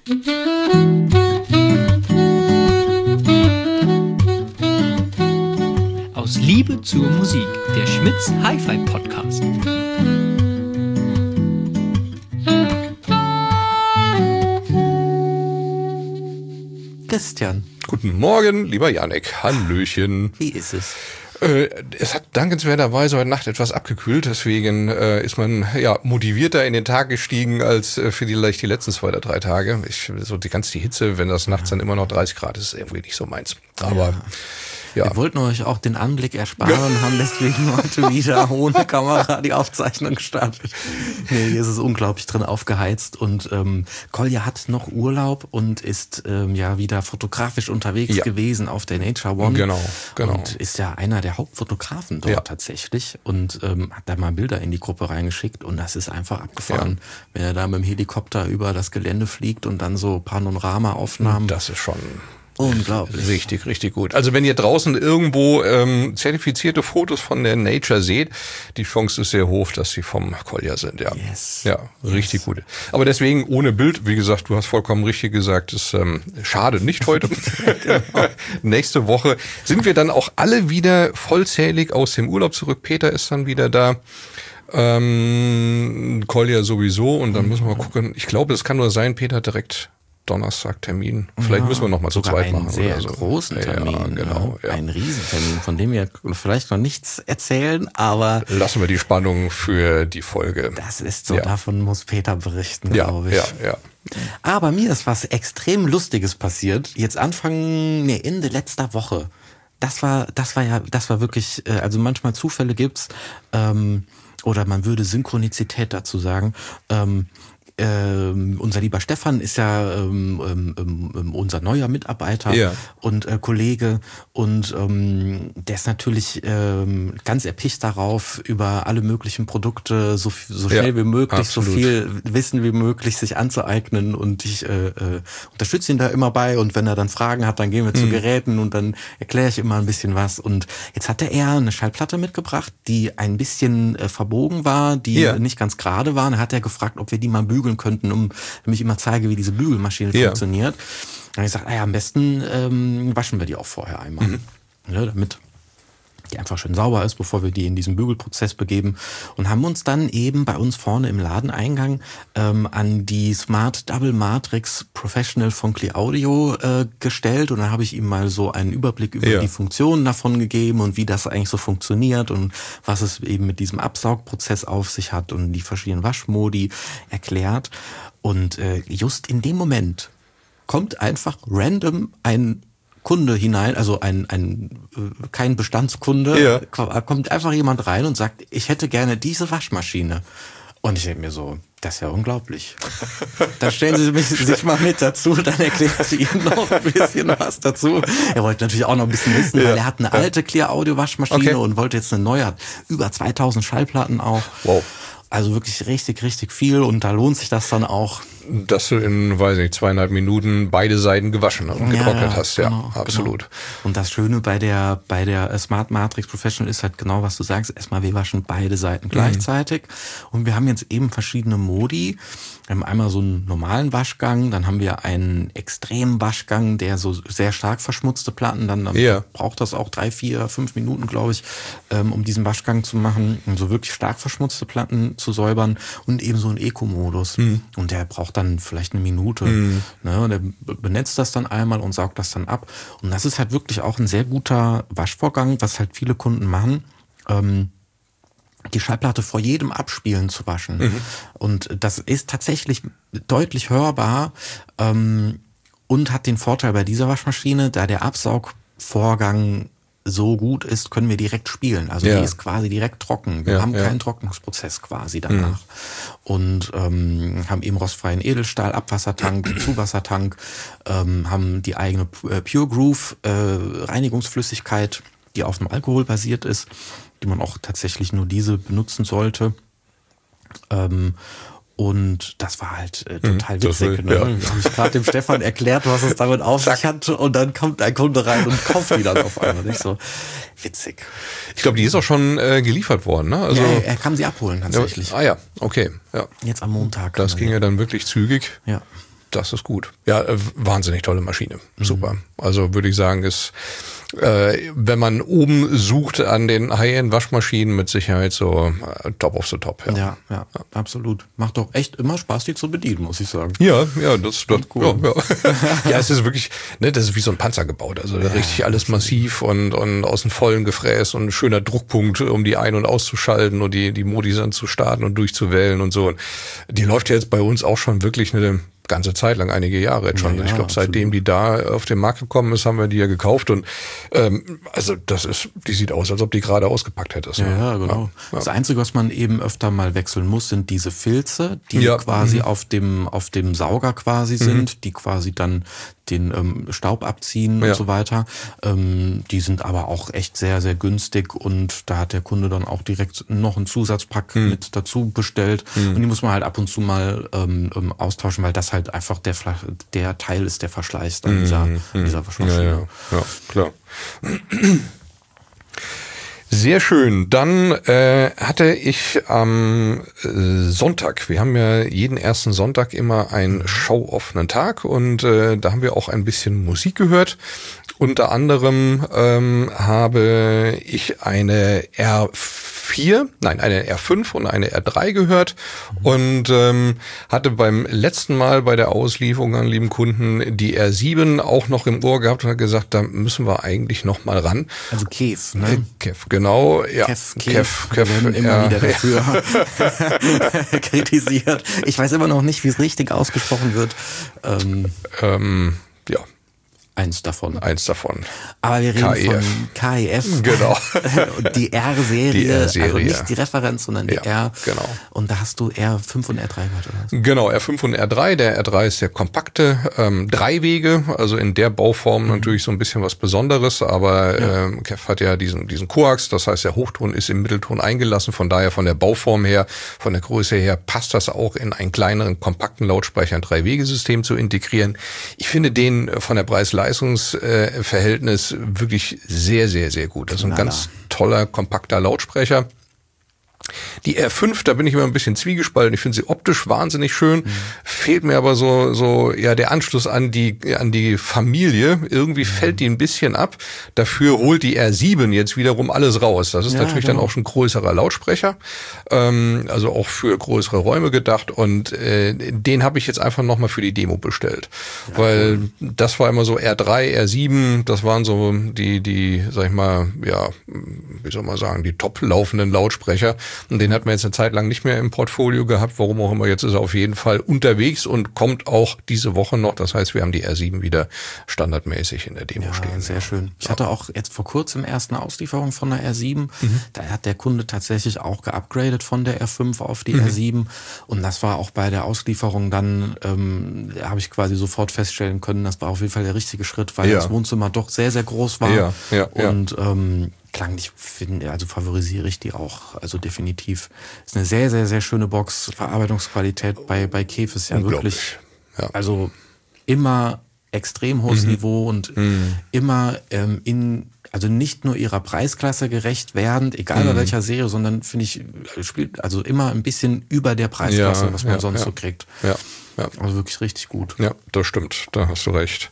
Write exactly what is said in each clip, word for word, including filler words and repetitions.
Aus Liebe zur Musik, der Schmitz Hi-Fi Podcast. Christian. Guten Morgen, lieber Janek. Hallöchen. Wie ist es? Äh, es hat dankenswerterweise heute Nacht etwas abgekühlt, deswegen äh, ist man ja motivierter in den Tag gestiegen als äh, vielleicht die letzten zwei oder drei Tage. Ich, so die ganze die Hitze, wenn das nachts dann immer noch dreißig Grad ist, ist irgendwie nicht so meins. Aber ja. Ja. Wir wollten euch auch den Anblick ersparen und haben deswegen heute wieder ohne Kamera die Aufzeichnung gestartet. Nee, hier ist es unglaublich drin aufgeheizt und ähm, Kolja hat noch Urlaub und ist ähm, ja wieder fotografisch unterwegs ja. gewesen auf der Nature One. Genau, genau. Und ist ja einer der Hauptfotografen dort ja. tatsächlich und ähm, hat da mal Bilder in die Gruppe reingeschickt und das ist einfach abgefahren, ja. wenn er da mit dem Helikopter über das Gelände fliegt und dann so Panorama-Aufnahmen. Das ist schon... unglaublich. Richtig, richtig gut. Also wenn ihr draußen irgendwo ähm, zertifizierte Fotos von der Nature seht, die Chance ist sehr hoch, dass sie vom Kolja sind. Ja, yes. ja, richtig yes. gut. Aber deswegen ohne Bild, wie gesagt, du hast vollkommen richtig gesagt, ist ähm, schade, nicht heute. Genau. Nächste Woche sind wir dann auch alle wieder vollzählig aus dem Urlaub zurück. Peter ist dann wieder da. Ähm, Kolja sowieso und dann mhm. müssen wir mal gucken. Ich glaube, es kann nur sein, Peter direkt Donnerstag Termin. Vielleicht ja, müssen wir noch mal zu zweit machen. Einen sehr oder so. großen Termin. Ja, genau. Ja. Einen Riesentermin, von dem wir vielleicht noch nichts erzählen, aber... Lassen wir die Spannung für die Folge. Das ist so, ja. davon muss Peter berichten, ja, glaube ich. Ja, ja. Aber mir ist was extrem Lustiges passiert. Jetzt Anfang, nee, Ende letzter Woche. Das war, das war ja, das war wirklich, also manchmal Zufälle gibt's, ähm, oder man würde Synchronizität dazu sagen, ähm, Ähm, unser lieber Stefan ist ja ähm, ähm, ähm, unser neuer Mitarbeiter ja. und äh, Kollege und ähm, der ist natürlich ähm, ganz erpicht darauf, über alle möglichen Produkte so, so schnell ja, wie möglich, absolut. so viel Wissen wie möglich sich anzueignen und ich äh, äh, unterstütze ihn da immer bei und wenn er dann Fragen hat, dann gehen wir mhm. zu Geräten und dann erkläre ich immer ein bisschen was und jetzt hatte er eine Schallplatte mitgebracht, die ein bisschen äh, verbogen war, die ja. nicht ganz gerade war und da hat er gefragt, ob wir die mal bügeln könnten, um damit ich immer zeige, wie diese Bügelmaschine ja. funktioniert. Dann habe ich gesagt, ah ja, am besten ähm, waschen wir die auch vorher einmal, mhm. ja, damit die einfach schön sauber ist, bevor wir die in diesen Bügelprozess begeben und haben uns dann eben bei uns vorne im Ladeneingang ähm, an die Smart Double Matrix Professional von Cleaudio äh, gestellt und dann habe ich ihm mal so einen Überblick über ja. die Funktionen davon gegeben und wie das eigentlich so funktioniert und was es eben mit diesem Absaugprozess auf sich hat und die verschiedenen Waschmodi erklärt und äh, just in dem Moment kommt einfach random ein Kunde hinein, also ein, ein kein Bestandskunde, ja. kommt einfach jemand rein und sagt, ich hätte gerne diese Waschmaschine. Und ich denke mir so, das ist ja unglaublich. Dann stellen Sie mich, sich mal mit dazu, dann erklärt ich Ihnen noch ein bisschen was dazu. Er wollte natürlich auch noch ein bisschen wissen, ja. weil er hat eine alte Cleaudio-Waschmaschine okay. und wollte jetzt eine neue, hat über zweitausend Schallplatten auch. Wow. Also wirklich richtig, richtig viel und da lohnt sich das dann auch. Dass du in, weiß nicht, zweieinhalb Minuten beide Seiten gewaschen und getrocknet ja, hast, ja, genau, absolut. Genau. Und das Schöne bei der bei der Smart Matrix Professional ist halt genau, was du sagst. Erstmal, wir waschen beide Seiten gleichzeitig mhm. und wir haben jetzt eben verschiedene Modi. Wir haben einmal so einen normalen Waschgang, dann haben wir einen extremen Waschgang, der so sehr stark verschmutzte Platten, dann, dann ja. braucht das auch drei, vier, fünf Minuten, glaube ich, ähm, um diesen Waschgang zu machen, um so wirklich stark verschmutzte Platten zu säubern und eben so einen Eco-Modus. Mhm. Und der braucht dann vielleicht eine Minute. Mhm. Ne? Und der benetzt das dann einmal und saugt das dann ab. Und das ist halt wirklich auch ein sehr guter Waschvorgang, was halt viele Kunden machen. Ähm, die Schallplatte vor jedem Abspielen zu waschen. Mhm. Und das ist tatsächlich deutlich hörbar ähm, und hat den Vorteil bei dieser Waschmaschine, da der Absaugvorgang so gut ist, können wir direkt spielen. Also ja. die ist quasi direkt trocken. Wir ja, haben ja. keinen Trocknungsprozess quasi danach. Mhm. Und ähm, haben eben rostfreien Edelstahl, Abwassertank, Zuwassertank, ähm, haben die eigene Pure Groove äh, Reinigungsflüssigkeit, die auf dem Alkohol basiert ist, die man auch tatsächlich nur diese benutzen sollte. Ähm, und das war halt äh, total witzig. Ne? Ja. Habe ich gerade dem Stefan erklärt, was es damit auf sich hat. Und dann kommt ein Kunde rein und kauft die dann auf einmal. Nicht so witzig. Ich glaube, die ist auch schon äh, geliefert worden. Ne? Also, ja, er kann sie abholen tatsächlich. Ja, ah ja, okay. Ja. Jetzt am Montag. Das ging ja dann wirklich zügig. Ja. Das ist gut. Ja, äh, wahnsinnig tolle Maschine. Super. Mhm. Also würde ich sagen, ist, äh, wenn man oben sucht an den High-End-Waschmaschinen, mit Sicherheit so äh, top of the top. Ja. Ja, ja, ja, absolut. Macht doch echt immer Spaß, die zu bedienen, muss ich sagen. Ja, ja, das ist cool. Ja, ja. Ja, es ist wirklich, ne, das ist wie so ein Panzer gebaut. Also ja, richtig alles massiv und, und aus dem Vollen gefräst und ein schöner Druckpunkt, um die ein- und auszuschalten und die, die Modi dann zu starten und durchzuwählen und so. Und die läuft ja jetzt bei uns auch schon wirklich eine ganze Zeit lang, einige Jahre jetzt schon. Ja, ja, ich glaube, seitdem die da auf den Markt gekommen ist, haben wir die ja gekauft und ähm, also das ist, die sieht aus, als ob die gerade ausgepackt hättest. Ja, ja, genau. Ja. Das Einzige, was man eben öfter mal wechseln muss, sind diese Filze, die ja. quasi mhm. auf dem auf dem Sauger quasi sind, mhm. die quasi dann den ähm, Staub abziehen ja. und so weiter. Ähm, die sind aber auch echt sehr, sehr günstig und da hat der Kunde dann auch direkt noch einen Zusatzpack mhm. mit dazu bestellt mhm. und die muss man halt ab und zu mal ähm, austauschen, weil das halt einfach der der Teil ist, der verschleißt an dieser, mhm. an dieser Waschmaschine. Ja, ja. Ja, klar. Sehr schön. Dann äh, hatte ich am äh, Sonntag, wir haben ja jeden ersten Sonntag immer einen showoffenen Tag und äh, da haben wir auch ein bisschen Musik gehört. Unter anderem ähm, habe ich eine R vier, nein, eine R fünf und eine R drei gehört und ähm, hatte beim letzten Mal bei der Auslieferung an lieben Kunden die R sieben auch noch im Ohr gehabt und hat gesagt, da müssen wir eigentlich noch mal ran. Also Kef, ne? Kef, genau. Ja. Kef, Kef, Kef. Wir werden immer ja. wieder dafür ja. kritisiert. Ich weiß immer noch nicht, wie es richtig ausgesprochen wird. Ähm, ähm, ja. Eins davon. Eins davon. Aber wir reden K E F. von K E F. Genau. Und die R-Serie. Die R-Serie. Also nicht die Referenz, sondern die ja, R. Genau. Und da hast du R fünf und R drei gehört, oder was? Genau, R fünf und R drei. Der R drei ist der kompakte ähm, Dreiwege, also in der Bauform mhm. natürlich so ein bisschen was Besonderes, aber ja. ähm, Kef hat ja diesen diesen Koax, das heißt der Hochton ist im Mittelton eingelassen, von daher von der Bauform her, von der Größe her passt das auch in einen kleineren, kompakten Lautsprecher, ein Drei-Wege-System zu integrieren. Ich finde den von der Preis-Leistungs- Verhältnis wirklich sehr, sehr, sehr gut. Das ist ein Lala. ganz toller, kompakter Lautsprecher. Die R fünf, da bin ich immer ein bisschen zwiegespalten. Ich finde sie optisch wahnsinnig schön. Mhm. Fehlt mir aber so, so, ja, der Anschluss an die, an die Familie. Irgendwie mhm. fällt die ein bisschen ab. Dafür holt die R sieben jetzt wiederum alles raus. Das ist ja, natürlich genau. dann auch schon ein größerer Lautsprecher. Ähm, also auch für größere Räume gedacht. Und, äh, den habe ich jetzt einfach nochmal für die Demo bestellt. Ja, Weil cool. das war immer so R drei, R sieben. Das waren so die, die, sag ich mal, ja, wie soll man sagen, die top laufenden Lautsprecher. Und den hat man jetzt eine Zeit lang nicht mehr im Portfolio gehabt, warum auch immer. Jetzt ist er auf jeden Fall unterwegs und kommt auch diese Woche noch. Das heißt, wir haben die R sieben wieder standardmäßig in der Demo ja, stehen. Sehr schön. Ich hatte auch jetzt vor kurzem erst eine Auslieferung von der R sieben. Mhm. Da hat der Kunde tatsächlich auch geupgradet von der R fünf auf die mhm. R sieben. Und das war auch bei der Auslieferung dann, ähm, habe ich quasi sofort feststellen können, das war auf jeden Fall der richtige Schritt, weil ja. das Wohnzimmer doch sehr, sehr groß war. Ja, ja, und ähm, klanglich finde, also favorisiere ich die auch, also definitiv. Ist eine sehr, sehr, sehr schöne Box. Verarbeitungsqualität bei, bei Kef ist ja wirklich, ja. also immer extrem hohes mhm. Niveau und mhm. immer ähm, in, also nicht nur ihrer Preisklasse gerecht werdend, egal mhm. bei welcher Serie, sondern finde ich, spielt also immer ein bisschen über der Preisklasse, ja, was man ja, sonst ja. so kriegt. Ja, ja. Also wirklich richtig gut. Ja, das stimmt, da hast du recht.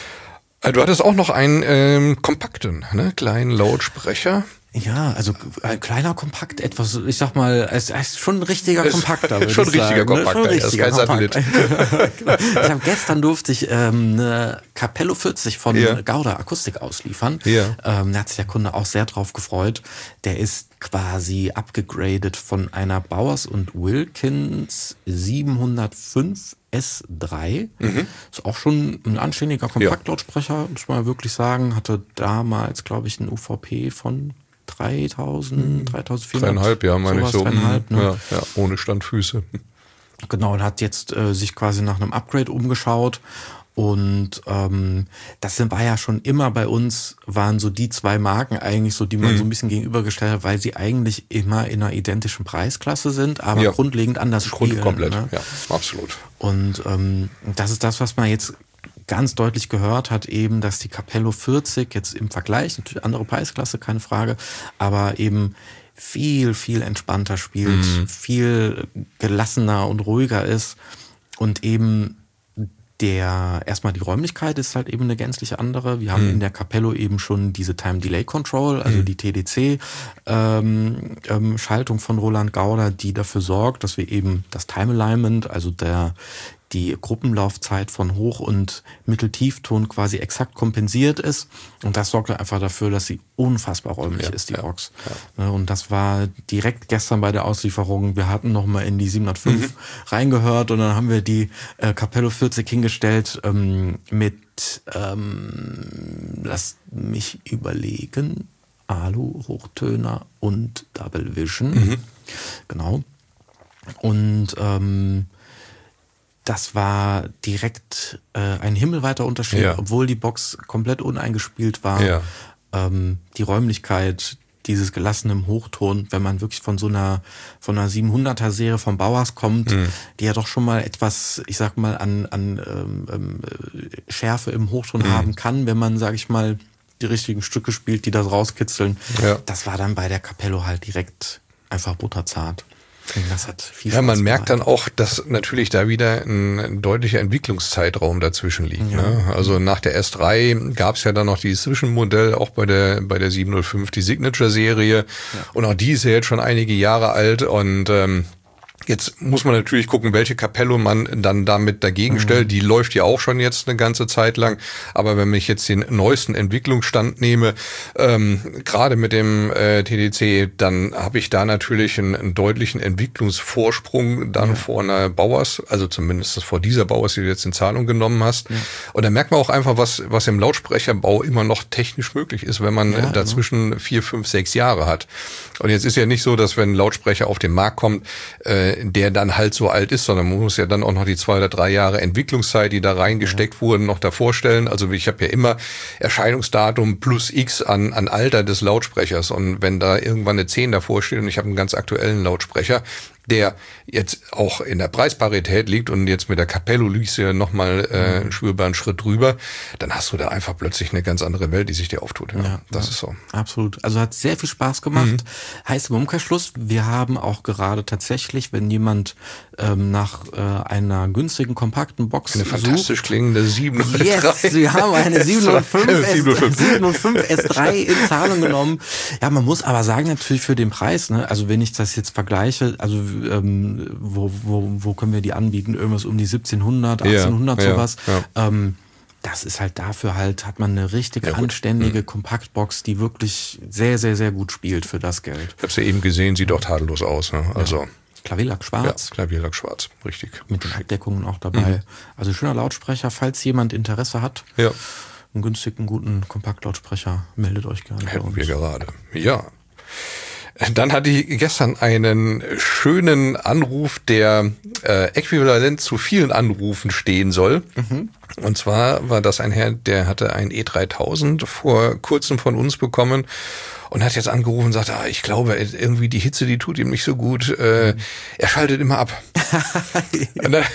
Du hattest auch noch einen ähm, kompakten, ne, kleinen Lautsprecher. Ja, also ein kleiner Kompakt, etwas, ich sag mal, es ist schon ein richtiger Kompakter. Schon ein richtiger Kompakter, ne? Schon ein richtiger Satellit. Ich habe gestern durfte ich ähm, eine Capello vierzig von ja. Gauda Akustik ausliefern. Ja. Ähm, da hat sich der Kunde auch sehr drauf gefreut. Der ist quasi abgegradet von einer Bowers und Wilkins siebenhundertfünf S drei. Mhm. Ist auch schon ein anständiger Kompaktlautsprecher, ja. muss man wirklich sagen. Hatte damals, glaube ich, einen U V P von dreitausend, dreitausendvierhundert. Dreieinhalb, ja, meine ich so. Dreieinhalb, ne? ja, ja, ohne Standfüße. Genau, und hat jetzt äh, sich quasi nach einem Upgrade umgeschaut. Und ähm, das sind, war ja schon immer bei uns, waren so die zwei Marken eigentlich so, die man mhm. so ein bisschen gegenübergestellt hat, weil sie eigentlich immer in einer identischen Preisklasse sind, aber ja. grundlegend anders spielen. Grund komplett, ne? ja, absolut. Und ähm, das ist das, was man jetzt ganz deutlich gehört hat, eben, dass die Capello vierzig jetzt im Vergleich, natürlich andere Preisklasse, keine Frage, aber eben viel, viel entspannter spielt, mhm. viel gelassener und ruhiger ist und eben der erstmal die Räumlichkeit ist halt eben eine gänzliche andere. Wir haben mhm. in der Capello eben schon diese Time Delay Control, also mhm. die T D C ähm, ähm, Schaltung von Roland Gauder, die dafür sorgt, dass wir eben das Time Alignment, also der die Gruppenlaufzeit von Hoch- und Mitteltiefton quasi exakt kompensiert ist. Und das sorgt einfach dafür, dass sie unfassbar räumlich ja, ist, die ja, Box. Ja. Und das war direkt gestern bei der Auslieferung. Wir hatten nochmal in die siebenhundertfünf mhm. reingehört und dann haben wir die äh, Capello vierzig hingestellt ähm, mit, ähm, lass mich überlegen, Alu, Hochtöner und Double Vision. Mhm. Genau. Und ähm, das war direkt äh, ein himmelweiter Unterschied, ja. obwohl die Box komplett uneingespielt war. Ja. Ähm, die Räumlichkeit, dieses gelassene Hochton, wenn man wirklich von so einer von einer siebenhunderter Serie von Bauers kommt, mhm. die ja doch schon mal etwas, ich sag mal, an an ähm, äh, Schärfe im Hochton mhm. haben kann, wenn man, sag ich mal, die richtigen Stücke spielt, die das rauskitzeln. Ja. Das war dann bei der Capello halt direkt einfach butterzart. Das hat viel ja, man Spaß merkt dann auch, dass natürlich da wieder ein, ein deutlicher Entwicklungszeitraum dazwischen liegt. Ja. Ne? Also nach der S drei gab es ja dann noch dieses Zwischenmodell, auch bei der bei der siebenhundertfünf, die Signature-Serie. Ja. Und auch die ist ja jetzt schon einige Jahre alt und ähm, jetzt muss man natürlich gucken, welche Capello man dann damit dagegen stellt. Mhm. Die läuft ja auch schon jetzt eine ganze Zeit lang. Aber wenn ich jetzt den neuesten Entwicklungsstand nehme, ähm, gerade mit dem äh, T D C, dann habe ich da natürlich einen, einen deutlichen Entwicklungsvorsprung dann ja. vor einer Bauers, also zumindest vor dieser Bauers, die du jetzt in Zahlung genommen hast. Ja. Und da merkt man auch einfach, was was im Lautsprecherbau immer noch technisch möglich ist, wenn man ja, dazwischen ja. vier, fünf, sechs Jahre hat. Und jetzt ist ja nicht so, dass wenn ein Lautsprecher auf den Markt kommt, äh, der dann halt so alt ist, sondern man muss ja dann auch noch die zwei oder drei Jahre Entwicklungszeit, die da reingesteckt ja. wurden, noch davor stellen. Also ich habe ja immer Erscheinungsdatum plus X an, an Alter des Lautsprechers. Und wenn da irgendwann eine zehn davor steht und ich habe einen ganz aktuellen Lautsprecher, der jetzt auch in der Preisparität liegt und jetzt mit der Capello liegst du ja nochmal äh, einen spürbaren Schritt drüber, dann hast du da einfach plötzlich eine ganz andere Welt, die sich dir auftut. Ja, ja das ja, ist so. Absolut. Also hat sehr viel Spaß gemacht. Mhm. Heißt im Umkehrschluss, wir haben auch gerade tatsächlich, wenn jemand ähm, nach äh, einer günstigen, kompakten Box eine sucht, fantastisch klingende siebenhundertdrei. Yes, wir haben eine siebenhundertfünf S drei in Zahlung genommen. Ja, man muss aber sagen, natürlich für den Preis, ne, also wenn ich das jetzt vergleiche, also ähm, wo, wo, wo können wir die anbieten? Irgendwas um die siebzehnhundert, achtzehnhundert, ja, sowas. Ja, ja. Ähm, das ist halt dafür halt, hat man eine richtig ja, anständige mhm. Kompaktbox, die wirklich sehr, sehr, sehr gut spielt für das Geld. Ich hab's ja eben gesehen, sieht auch tadellos aus. Ne? Also ja. Klavierlack schwarz. Ja, Klavierlack schwarz, richtig. Mit den Abdeckungen auch dabei. Mhm. Also schöner Lautsprecher, falls jemand Interesse hat. Ja. Einen günstigen, guten Kompaktlautsprecher, meldet euch gerne. Hätten wir gerade. Ja. Dann hatte ich gestern einen schönen Anruf, der äh, äquivalent zu vielen Anrufen stehen soll. Mhm. Und zwar war das ein Herr, der hatte ein E dreitausend vor kurzem von uns bekommen und hat jetzt angerufen und sagt, ah, ich glaube, irgendwie die Hitze, die tut ihm nicht so gut. Äh, er schaltet immer ab. Und dann,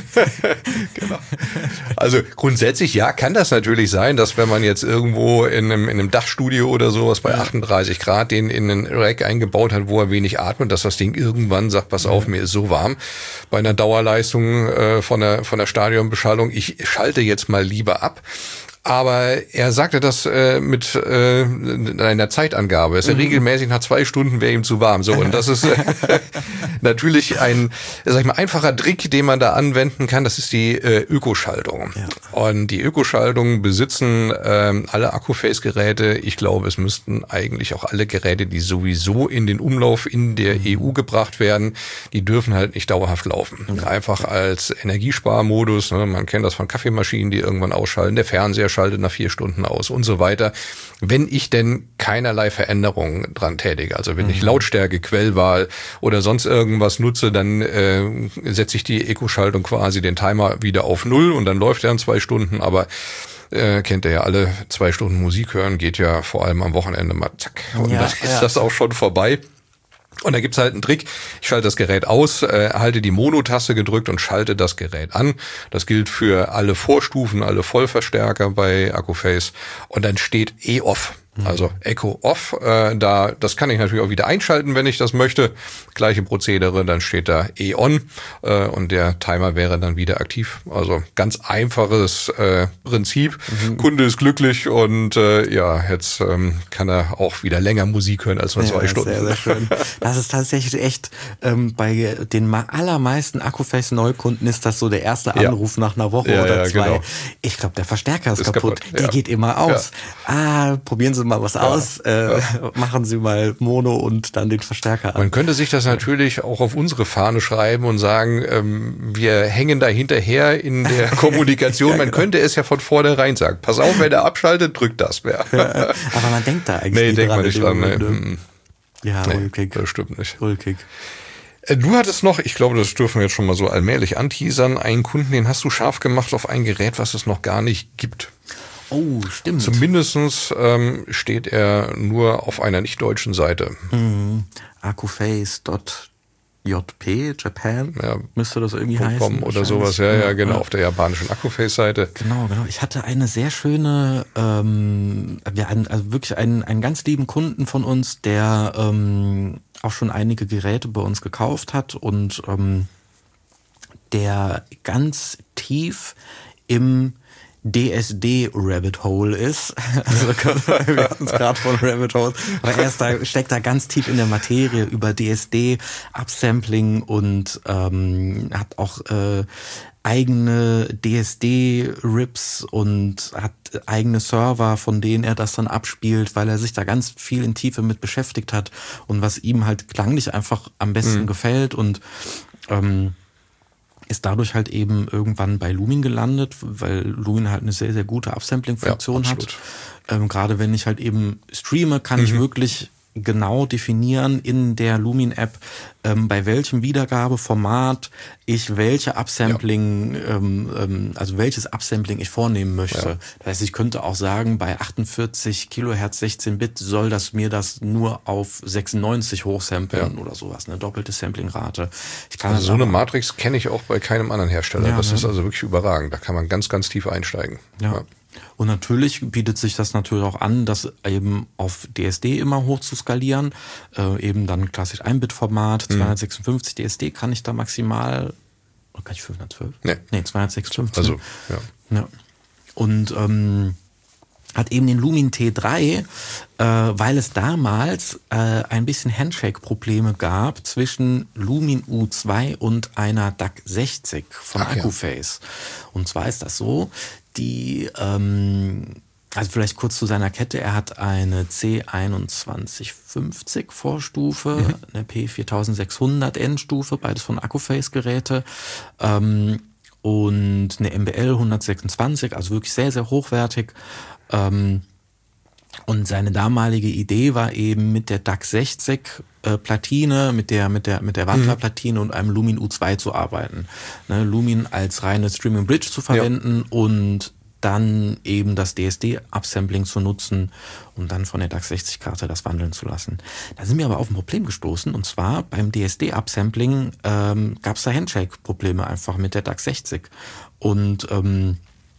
genau. Also grundsätzlich, ja, kann das natürlich sein, dass wenn man jetzt irgendwo in einem, in einem Dachstudio oder sowas bei achtunddreißig Grad den in einen Rack eingebaut hat, wo er wenig atmet, dass das Ding irgendwann sagt, pass auf, mir ist so warm. Bei einer Dauerleistung äh, von der, von der Stadionbeschallung, ich schalte jetzt mal lieber ab. Aber er sagte das äh, mit äh, einer Zeitangabe. Es ist ja mhm. regelmäßig nach zwei Stunden wäre ihm zu warm. So, und das ist äh, natürlich ein, sag ich mal, einfacher Trick, den man da anwenden kann. Das ist die äh, Ökoschaltung. Ja. Und die Ökoschaltung besitzen äh, alle Akkuface-Geräte. Ich glaube, es müssten eigentlich auch alle Geräte, die sowieso in den Umlauf in der mhm. E U gebracht werden, die dürfen halt nicht dauerhaft laufen. Mhm. Einfach als Energiesparmodus. Ne? Man kennt das von Kaffeemaschinen, die irgendwann ausschalten. Der Fernseher schaltet nach vier Stunden aus und so weiter. Wenn ich denn keinerlei Veränderungen dran tätige, also wenn mhm. ich Lautstärke, Quellwahl oder sonst irgendwas nutze, dann äh, setze ich die Eco-Schaltung quasi den Timer wieder auf Null und dann läuft er in zwei Stunden, aber äh, kennt ihr ja alle, zwei Stunden Musik hören geht ja vor allem am Wochenende mal zack und ja, dann ist ja. das auch schon vorbei. Und da gibt's halt einen Trick. Ich schalte das Gerät aus, äh, halte die Mono-Taste gedrückt und schalte das Gerät an. Das gilt für alle Vorstufen, alle Vollverstärker bei Akkuface. Und dann steht E-Off. Also Echo Off, äh, da das kann ich natürlich auch wieder einschalten, wenn ich das möchte. Gleiche Prozedere, dann steht da E on äh, und der Timer wäre dann wieder aktiv. Also ganz einfaches äh, Prinzip. Mhm. Kunde ist glücklich und äh, ja, jetzt ähm, kann er auch wieder länger Musik hören als nur ja, zwei Stunden. Sehr, sehr schön. Das ist tatsächlich echt, ähm, bei den allermeisten Akkuface Neukunden ist das so der erste Anruf ja. nach einer Woche ja, oder ja, zwei. Genau. Ich glaube, der Verstärker ist, ist kaputt. kaputt. Der ja. geht immer aus. Ja. Ah, probieren Sie mal was ja. aus. Äh, ja. Machen Sie mal Mono und dann den Verstärker an. Man könnte sich das natürlich auch auf unsere Fahne schreiben und sagen, ähm, wir hängen da hinterher in der Kommunikation. ja, Man genau. könnte es ja von vornherein sagen. Pass auf, wenn er abschaltet, drückt das mehr. Ja, aber man denkt da eigentlich nee, nicht denkt dran. Man nicht dran ne? nee. Ja, nee, ulkig. Das stimmt nicht. Ulkig. Du hattest noch, ich glaube, das dürfen wir jetzt schon mal so allmählich anteasern, einen Kunden, den hast du scharf gemacht auf ein Gerät, was es noch gar nicht gibt. Oh, stimmt. Zumindest ähm, steht er nur auf einer nicht deutschen Seite. Mhm. Akkuface Punkt J P, Japan, ja, müsste das irgendwie heißen. Oder sowas, ja, ja, genau, ja. auf der japanischen Akkuface-Seite. Genau, genau. Ich hatte eine sehr schöne, ähm, ja, einen, also wirklich einen, einen ganz lieben Kunden von uns, der ähm, auch schon einige Geräte bei uns gekauft hat und ähm, der ganz tief im D S D-Rabbit Hole ist. Also wir hatten es gerade von Rabbit Hole, aber er ist da, steckt da ganz tief in der Materie über D S D, Upsampling und ähm, hat auch äh, eigene D S D-Rips und hat eigene Server, von denen er das dann abspielt, weil er sich da ganz viel in Tiefe mit beschäftigt hat und was ihm halt klanglich einfach am besten mhm. gefällt und ähm, ist dadurch halt eben irgendwann bei Lumin gelandet, weil Lumin halt eine sehr, sehr gute Upsampling-Funktion ja, hat. Ähm, gerade wenn ich halt eben streame, kann mhm. ich wirklich genau definieren in der Lumin-App, ähm, bei welchem Wiedergabeformat ich welche Upsampling, ja. ähm, ähm, also welches Upsampling ich vornehmen möchte. Ja. Das heißt, ich könnte auch sagen, bei achtundvierzig Kilohertz sechzehn Bit soll das mir das nur auf sechsundneunzig hochsampeln ja. oder sowas, eine doppelte Samplingrate. Ich kann also so eine Matrix kenne ich auch bei keinem anderen Hersteller. Ja, das ne? ist also wirklich überragend. Da kann man ganz, ganz tief einsteigen. Ja. ja. Und natürlich bietet sich das natürlich auch an, das eben auf D S D immer hoch zu skalieren. Äh, eben dann klassisch ein Bit Format, mhm. zweihundertsechsundfünfzig D S D kann ich da maximal, oder kann ich fünfhundertzwölf? Nee. Nee, zweihundertsechsundfünfzig. Also, ja. ja. Und ähm, hat eben den Lumin T drei, äh, weil es damals äh, ein bisschen Handshake-Probleme gab zwischen Lumin U zwei und einer D A C sechzig von Ach, Akkuface. Ja. Und zwar ist das so, die, ähm, also vielleicht kurz zu seiner Kette, er hat eine C einundzwanzig fünfzig Vorstufe, mhm. eine P viertausendsechshundert Endstufe, beides von Akkuface-Geräte, ähm, und eine M B L hundertsechsundzwanzig, also wirklich sehr, sehr hochwertig. Ähm, und seine damalige Idee war eben mit der D A C sechzig äh, Platine, mit der mit der mit der Wandlerplatine mhm. und einem Lumin U zwei zu arbeiten. Ne, Lumin als reine Streaming Bridge zu verwenden ja. und dann eben das D S D-Upsampling zu nutzen und dann von der D A C sechzig Karte das wandeln zu lassen. Da sind wir aber auf ein Problem gestoßen und zwar beim D S D-Upsampling ähm, gab es da Handshake-Probleme einfach mit der D A C sechzig und ähm,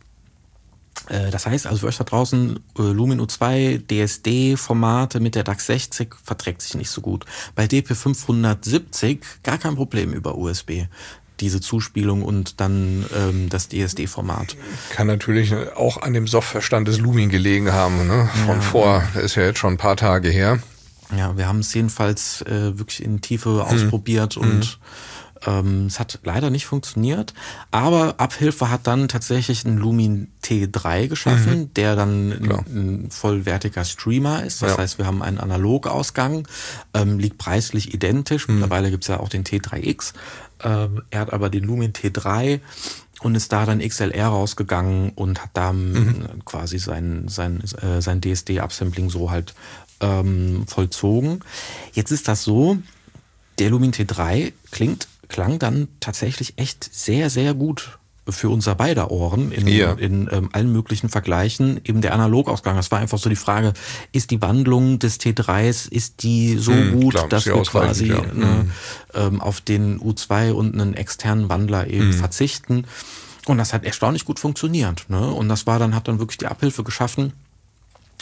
das heißt, also für euch da draußen, Lumin U zwei, D S D-Formate mit der D A C sechzig verträgt sich nicht so gut. Bei D P fünfhundertsiebzig gar kein Problem über U S B. Diese Zuspielung und dann ähm, das D S D-Format. Kann natürlich auch an dem Softwarestand des Lumin gelegen haben, ne? Von ja, vor, das ist ja jetzt schon ein paar Tage her. Ja, wir haben es jedenfalls äh, wirklich in Tiefe ausprobiert hm. und Ähm, es hat leider nicht funktioniert, aber Abhilfe hat dann tatsächlich einen Lumin T drei geschaffen, mhm. der dann ein, ein vollwertiger Streamer ist. Das ja. heißt, wir haben einen Analogausgang, ähm, liegt preislich identisch. Mhm. Mittlerweile gibt's ja auch den T drei X. Ähm, er hat aber den Lumin T drei und ist da dann X L R rausgegangen und hat da mhm. quasi sein, sein, äh, sein D S D-Upsampling so halt ähm, vollzogen. Jetzt ist das so, der Lumin T drei klingt klang dann tatsächlich echt sehr, sehr gut für unser beider Ohren in, ja. in ähm, allen möglichen Vergleichen. Eben der Analogausgang, das war einfach so die Frage, ist die Wandlung des T dreis, ist die so hm, gut, klar, dass wir quasi ja. ne, hm. ähm, auf den U zwei und einen externen Wandler eben hm. verzichten. Und das hat erstaunlich gut funktioniert. Ne? Und das war dann, hat dann wirklich die Abhilfe geschaffen.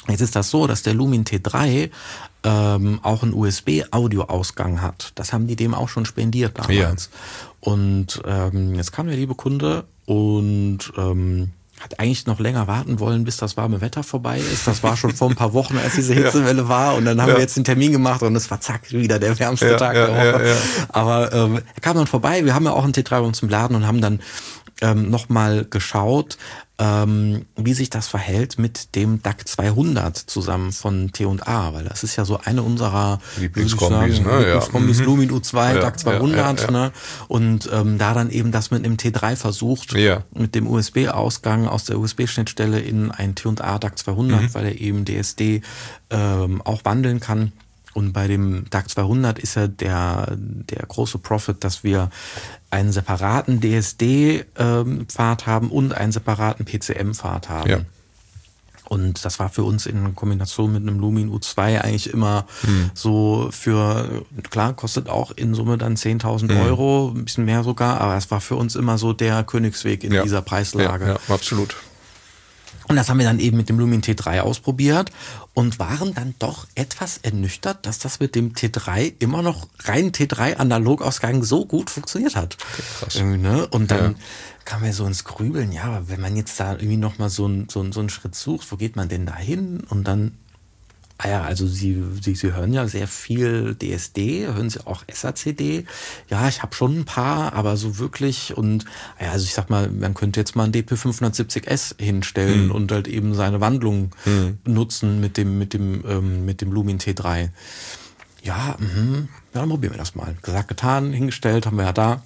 Jetzt ist das so, dass der Lumin T drei ähm, auch einen U S B-Audioausgang hat. Das haben die dem auch schon spendiert damals. Ja. Und ähm, jetzt kam der liebe Kunde und ähm, hat eigentlich noch länger warten wollen, bis das warme Wetter vorbei ist. Das war schon vor ein paar Wochen, als diese Hitzewelle war. Und dann haben ja. wir jetzt den Termin gemacht und es war zack, wieder der wärmste ja, Tag ja, der Woche. Ja, ja. Aber ähm, er kam dann vorbei. Wir haben ja auch einen T drei bei uns im Laden und haben dann ähm, nochmal geschaut, ähm, wie sich das verhält mit dem D A C zweihundert zusammen von T und A, weil das ist ja so eine unserer Lieblingskombis, ne? Lieblingskombis, ja. Lumin U zwei, ja, D A C zweihundert, ja, ja, ja. ne? Und ähm, da dann eben das mit einem T drei versucht, ja. mit dem U S B-Ausgang aus der U S B-Schnittstelle in ein T und A D A C zweihundert, mhm. weil er eben D S D ähm, auch wandeln kann. Und bei dem D A C zweihundert ist ja der, der große Profit, dass wir einen separaten D S D-Pfad haben und einen separaten P C M-Pfad haben. Ja. Und das war für uns in Kombination mit einem Lumin U zwei eigentlich immer hm. so für, klar, kostet auch in Summe dann zehntausend hm. Euro, ein bisschen mehr sogar, aber es war für uns immer so der Königsweg in ja. dieser Preislage. Ja, ja, absolut. Und das haben wir dann eben mit dem Lumin T drei ausprobiert und waren dann doch etwas ernüchtert, dass das mit dem T drei immer noch rein T drei Analogausgang so gut funktioniert hat. Okay, krass. Irgendwie, ne? Und dann ja. kamen wir so ins Grübeln, ja, aber wenn man jetzt da irgendwie nochmal so, ein, so, so einen Schritt sucht, wo geht man denn da hin? Und dann, ah ja, also Sie, Sie, Sie hören ja sehr viel D S D, hören Sie auch S A C D? Ja, ich habe schon ein paar, aber so wirklich und ja, also ich sag mal, man könnte jetzt mal ein D P fünfhundertsiebzig S hinstellen mhm. und halt eben seine Wandlung mhm. nutzen mit dem mit dem ähm, mit dem Lumin T drei. Ja, mh, ja, dann probieren wir das mal. Gesagt, getan, hingestellt, haben wir ja da.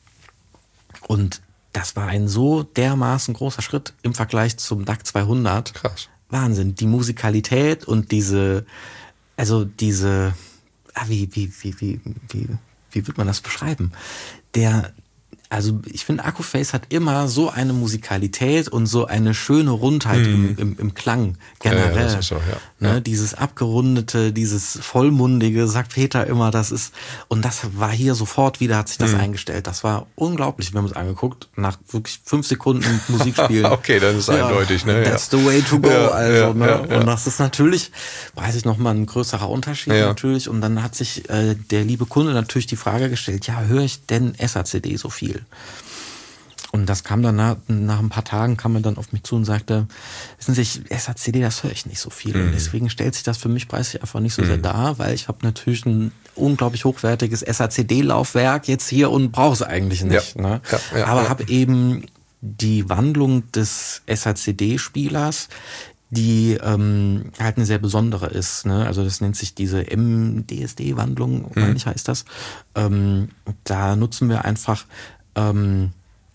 Und das war ein so dermaßen großer Schritt im Vergleich zum D A C zweihundert. Krass. Wahnsinn, die Musikalität und diese, also diese, ah, wie, wie, wie, wie, wie, wie wird man das beschreiben? Der, also ich finde, Accuface hat immer so eine Musikalität und so eine schöne Rundheit mhm. im, im, im Klang generell. Ja, ja, das ist so, ja. Ne, ja. Dieses abgerundete, dieses vollmundige, sagt Peter immer, das ist, und das war hier sofort wieder, hat sich das mhm. eingestellt. Das war unglaublich, wir haben uns angeguckt, nach wirklich fünf Sekunden Musik spielen. Okay, das ist ja, eindeutig, ne? That's the way to go, ja, also, ja, ne? Ja, ja. Und das ist natürlich, weiß ich noch mal, ein größerer Unterschied ja. natürlich. Und dann hat sich äh, der liebe Kunde natürlich die Frage gestellt, ja, höre ich denn S A C D so viel? Und das kam dann nach, nach ein paar Tagen, kam er dann auf mich zu und sagte, wissen Sie, S A C D, das höre ich nicht so viel. Mhm. Und deswegen stellt sich das für mich preislich einfach nicht so mhm. sehr dar, weil ich habe natürlich ein unglaublich hochwertiges S A C D-Laufwerk jetzt hier und brauche es eigentlich nicht. Ja. Ne? Ja, ja, Aber ja. habe eben die Wandlung des S A C D-Spielers, die ähm, halt eine sehr besondere ist. Ne? Also das nennt sich diese M D S D-Wandlung, mhm. meine ich heißt das. Ähm, da nutzen wir einfach ähm,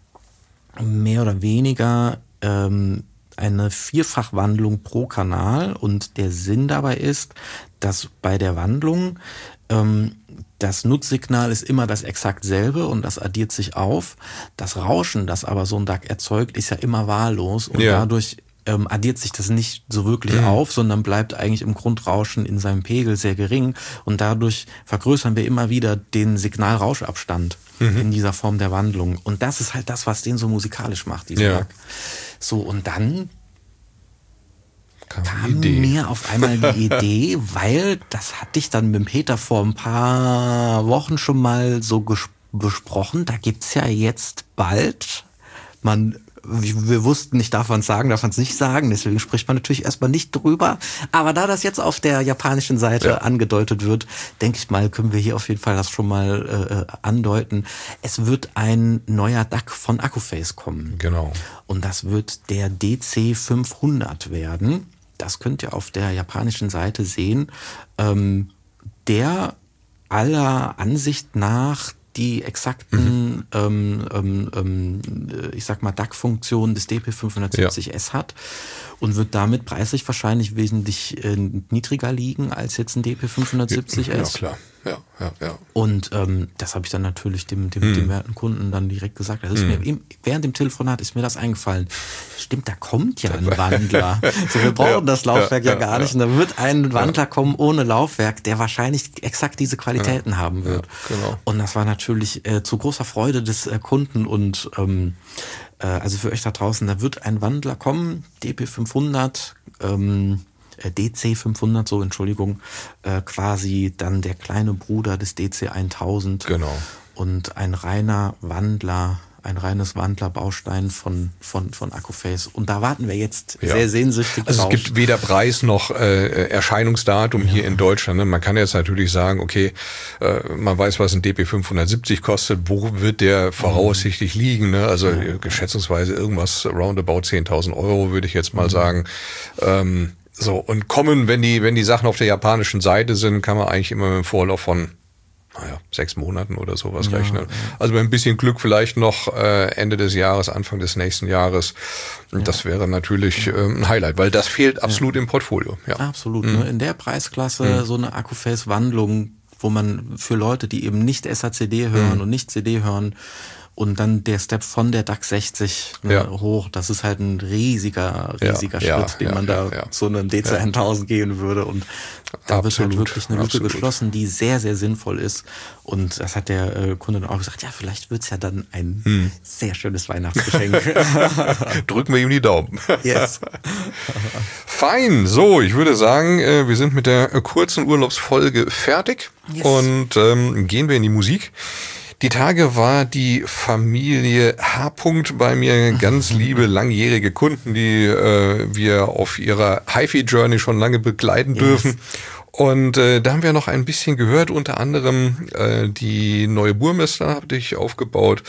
mehr oder weniger ähm, eine Vierfachwandlung pro Kanal und der Sinn dabei ist, dass bei der Wandlung ähm, das Nutzsignal ist immer das exakt selbe und das addiert sich auf. Das Rauschen, das aber so ein D A C erzeugt, ist ja immer wahllos und ja. dadurch ähm, addiert sich das nicht so wirklich mhm. auf, sondern bleibt eigentlich im Grundrauschen in seinem Pegel sehr gering und dadurch vergrößern wir immer wieder den Signalrauschabstand mhm. in dieser Form der Wandlung. Und das ist halt das, was den so musikalisch macht, dieser ja. D A C. So, und dann kam, kam mir auf einmal die Idee, weil das hatte ich dann mit Peter vor ein paar Wochen schon mal so ges- besprochen, da gibt's ja jetzt bald, man wir wussten nicht, darf man es sagen, darf man es nicht sagen, deswegen spricht man natürlich erstmal nicht drüber. Aber da das jetzt auf der japanischen Seite ja. angedeutet wird, denke ich mal, können wir hier auf jeden Fall das schon mal äh, andeuten. Es wird ein neuer D A C von Accuface kommen. Genau. Und das wird der D C fünfhundert werden. Das könnt ihr auf der japanischen Seite sehen. Ähm, der aller Ansicht nach die exakten, mhm. ähm, ähm, ich sag mal, D A C-Funktionen des D P fünfhundertsiebzig S ja. hat und wird damit preislich wahrscheinlich wesentlich äh, niedriger liegen als jetzt ein D P fünfhundertsiebzig S. Ja, klar. Ja, ja, ja. Und ähm, das habe ich dann natürlich dem, dem, hm. dem werten Kunden dann direkt gesagt. Das ist hm. mir im, während dem Telefonat ist mir das eingefallen. Stimmt, da kommt ja ein Wandler. So, wir brauchen ja, das Laufwerk ja, ja gar ja, nicht. Und da wird ein Wandler ja. kommen ohne Laufwerk, der wahrscheinlich exakt diese Qualitäten ja, haben wird. Ja, genau. Und das war natürlich äh, zu großer Freude des äh, Kunden und ähm, äh, also für euch da draußen, da wird ein Wandler kommen, D P fünfhundert, ähm, äh, D C fünfhundert, so Entschuldigung, äh, quasi dann der kleine Bruder des D C tausend. Genau. Und ein reiner Wandler, ein reines Wandlerbaustein von, von, von Accuphase. Und da warten wir jetzt Ja. sehr sehnsüchtig Also drauf. es gibt weder Preis noch äh, Erscheinungsdatum hier in Deutschland. Ne? Man kann jetzt natürlich sagen, okay, äh, man weiß, was ein D P fünfhundertsiebzig kostet, wo wird der voraussichtlich liegen? Ne? Also ja. geschätzungsweise irgendwas roundabout zehntausend Euro, würde ich jetzt mal mhm. sagen. Ähm, so, und kommen, wenn die, wenn die Sachen auf der japanischen Seite sind, kann man eigentlich immer mit einem Vorlauf von naja, sechs Monaten oder sowas ja, rechnen. Ja. Also mit ein bisschen Glück vielleicht noch äh, Ende des Jahres, Anfang des nächsten Jahres. Und ja. das wäre natürlich äh, ein Highlight, weil das fehlt absolut ja. im Portfolio. Ja. Absolut. Mhm. Ne? In der Preisklasse mhm. so eine Accuphase-Wandlung, wo man für Leute, die eben nicht S A C D hören mhm. und nicht C D hören, und dann der Step von der D A C sechzig ne, ja. hoch, das ist halt ein riesiger, riesiger ja, Schritt, ja, den man ja, da ja. zu einem D C tausend gehen würde. Und da absolut, wird halt wirklich eine Lücke absolut. geschlossen, die sehr, sehr sinnvoll ist. Und das hat der äh, Kunde dann auch gesagt, ja, vielleicht wird's ja dann ein hm. sehr schönes Weihnachtsgeschenk. Drücken wir ihm die Daumen. Yes. Fein, so, ich würde sagen, äh, wir sind mit der äh, kurzen Urlaubsfolge fertig yes. und ähm, gehen wir in die Musik. Die Tage war die Familie H. bei mir, ganz liebe, langjährige Kunden, die äh, wir auf ihrer HiFi-Journey schon lange begleiten yes. dürfen. Und äh, da haben wir noch ein bisschen gehört, unter anderem äh, die neue Burmester habe ich aufgebaut,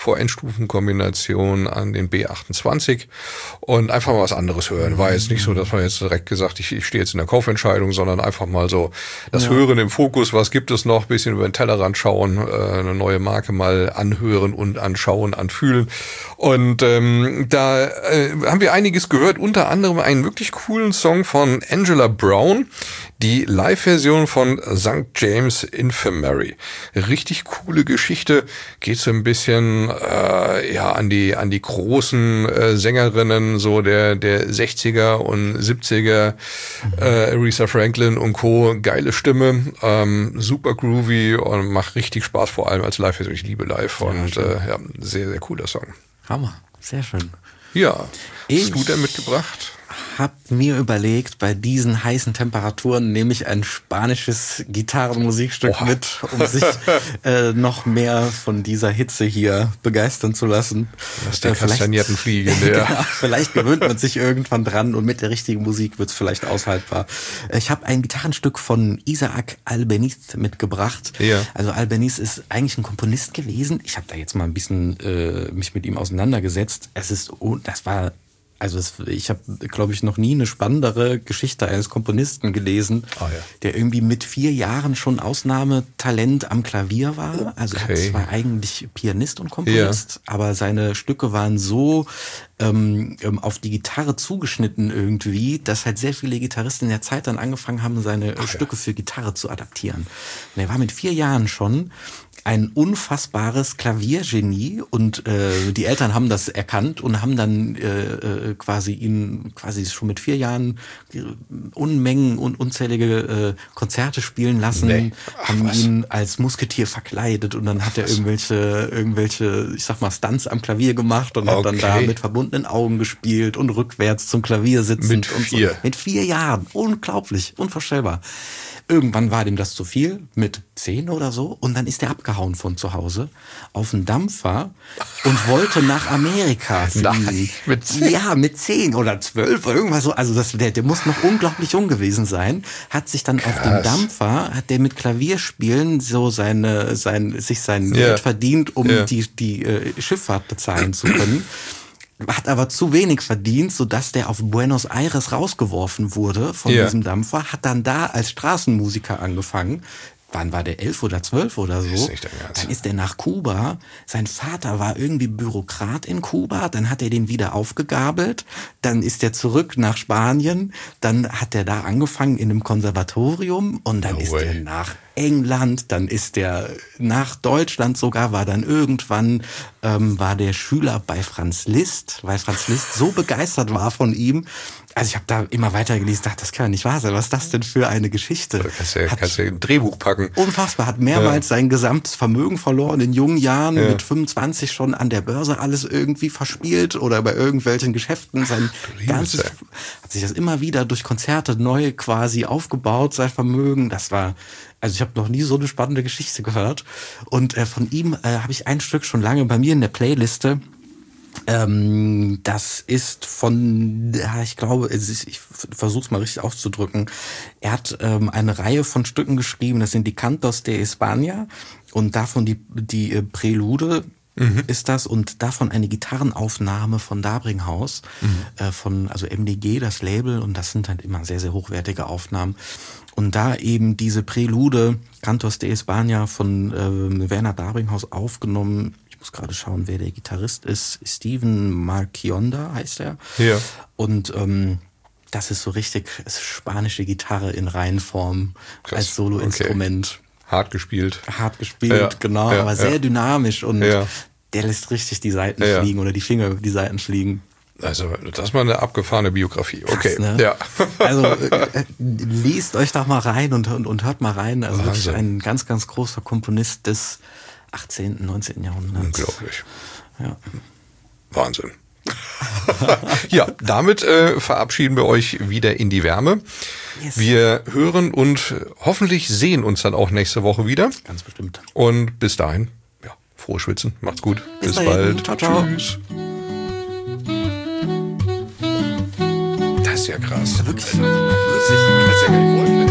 Vor-Endstufen-Kombination an den B achtundzwanzig und einfach mal was anderes hören. War jetzt nicht so, dass man jetzt direkt gesagt, ich, ich stehe jetzt in der Kaufentscheidung, sondern einfach mal so das ja. Hören im Fokus, was gibt es noch, bisschen über den Tellerrand schauen, äh, eine neue Marke mal anhören und anschauen, anfühlen. Und ähm, da äh, haben wir einiges gehört, unter anderem einen wirklich coolen Song von Angela Brown, die Live-Version von Sankt James Infirmary. Richtig coole Geschichte. Geht so ein bisschen äh, ja an die an die großen äh, Sängerinnen so der der sechziger und siebziger, äh, Aretha Franklin und Co. Geile Stimme, ähm, super groovy und macht richtig Spaß, vor allem als Live-Version. Ich liebe Live ja, und äh, ja, sehr sehr cooler Song. Hammer, sehr schön. Ja, ich hast du denn mitgebracht? Hab mir überlegt, bei diesen heißen Temperaturen nehme ich ein spanisches Gitarrenmusikstück Oha. mit, um sich äh, noch mehr von dieser Hitze hier begeistern zu lassen. Das ist der äh, Kastagnettenfliege, ja. Genau, vielleicht gewöhnt man sich irgendwann dran und mit der richtigen Musik wird es vielleicht aushaltbar. Ich habe ein Gitarrenstück von Isaac Albeniz mitgebracht. Ja. Also Albeniz ist eigentlich ein Komponist gewesen. Ich habe da jetzt mal ein bisschen äh, mich mit ihm auseinandergesetzt. Es ist, das war Also es, ich habe, glaube ich, noch nie eine spannendere Geschichte eines Komponisten gelesen, oh ja. der irgendwie mit vier Jahren schon Ausnahmetalent am Klavier war. Also okay. er war eigentlich Pianist und Komponist, ja. aber seine Stücke waren so ähm, auf die Gitarre zugeschnitten irgendwie, dass halt sehr viele Gitarristen in der Zeit dann angefangen haben, seine Ach, Stücke ja. für Gitarre zu adaptieren. Und er war mit vier Jahren schon ein unfassbares Klaviergenie und äh, die Eltern haben das erkannt und haben dann äh, quasi ihn quasi schon mit vier Jahren Unmengen und unzählige äh, Konzerte spielen lassen, nee. Ach, haben was? ihn als Musketier verkleidet und dann hat er irgendwelche irgendwelche ich sag mal Stunts am Klavier gemacht und okay. hat dann da mit verbundenen Augen gespielt und rückwärts zum Klavier sitzend mit und vier. so. Mit vier Jahren, unglaublich, unvorstellbar. Irgendwann war dem das zu viel, mit zehn oder so, und dann ist er abgehauen von zu Hause auf einen Dampfer und wollte nach Amerika fliegen. Nein, mit zehn? Ja, mit zehn oder zwölf oder irgendwas so. Also das, der, der muss noch unglaublich jung gewesen sein. Hat sich dann Krass. auf dem Dampfer, hat der mit Klavierspielen so seine, sein, sich sein yeah. Geld verdient, um yeah. die, die äh, Schifffahrt bezahlen zu können. Hat aber zu wenig verdient, sodass der auf Buenos Aires rausgeworfen wurde von ja. diesem Dampfer, hat dann da als Straßenmusiker angefangen. Wann war der? Elf oder zwölf oder so? Ist nicht dein Ernst. Dann ist er nach Kuba. Sein Vater war irgendwie Bürokrat in Kuba. Dann hat er den wieder aufgegabelt. Dann ist er zurück nach Spanien. Dann hat er da angefangen in einem Konservatorium. Und dann No ist way. er nach England, dann ist der nach Deutschland sogar, war dann irgendwann, ähm, war der Schüler bei Franz Liszt, weil Franz Liszt so begeistert war von ihm. Also ich habe da immer weiter gelesen, dachte, das kann ja nicht wahr sein. Was ist das denn für eine Geschichte? Da kannst du ja, kannst du ja ein Drehbuch packen. Unfassbar, hat mehrmals ja. sein gesamtes Vermögen verloren, in jungen Jahren, ja. mit fünfundzwanzig schon an der Börse alles irgendwie verspielt oder bei irgendwelchen Geschäften. Sein Ach, ganzes, hat sich das immer wieder durch Konzerte neu quasi aufgebaut, sein Vermögen. Das war, also ich habe noch nie so eine spannende Geschichte gehört. Und äh, von ihm äh, habe ich ein Stück schon lange bei mir in der Playliste. Ähm, das ist von, ja, ich glaube, es ist, ich versuche es mal richtig auszudrücken. Er hat ähm, eine Reihe von Stücken geschrieben, das sind die Cantos de España und davon die, die äh, Prälude mhm. ist das und davon eine Gitarrenaufnahme von Dabringhaus, mhm. äh, von, also M D G, das Label, und das sind halt immer sehr, sehr hochwertige Aufnahmen. Und da eben diese Prälude, Cantos de España von äh, Werner Dabringhaus aufgenommen. Ich muss gerade schauen, wer der Gitarrist ist. Steven Marchionda heißt er. Ja. Und ähm, das ist so richtig ist spanische Gitarre in Reihenform als Soloinstrument. Okay. Hart gespielt. Hart gespielt, ja. genau, ja, aber ja. sehr dynamisch und ja. der lässt richtig die Saiten ja. fliegen oder die Finger über die Saiten fliegen. Also, das ist mal eine abgefahrene Biografie. Okay, Krass, ne? ja. Also, äh, lest euch doch mal rein und, und, und hört mal rein. Also Wahnsinn. wirklich ein ganz, ganz großer Komponist des achtzehnten, neunzehnten Jahrhunderts. Unglaublich. Ja. Wahnsinn. Ja, damit äh, verabschieden wir euch wieder in die Wärme. Yes. Wir hören und hoffentlich sehen uns dann auch nächste Woche wieder. Ganz bestimmt. Und bis dahin, ja, frohes Schwitzen. Macht's gut. Bis Bis dahin. bald. Ciao, ciao. Tschüss. Das ist ja krass. Wirklich. Das ist ja gar nicht vorstellen.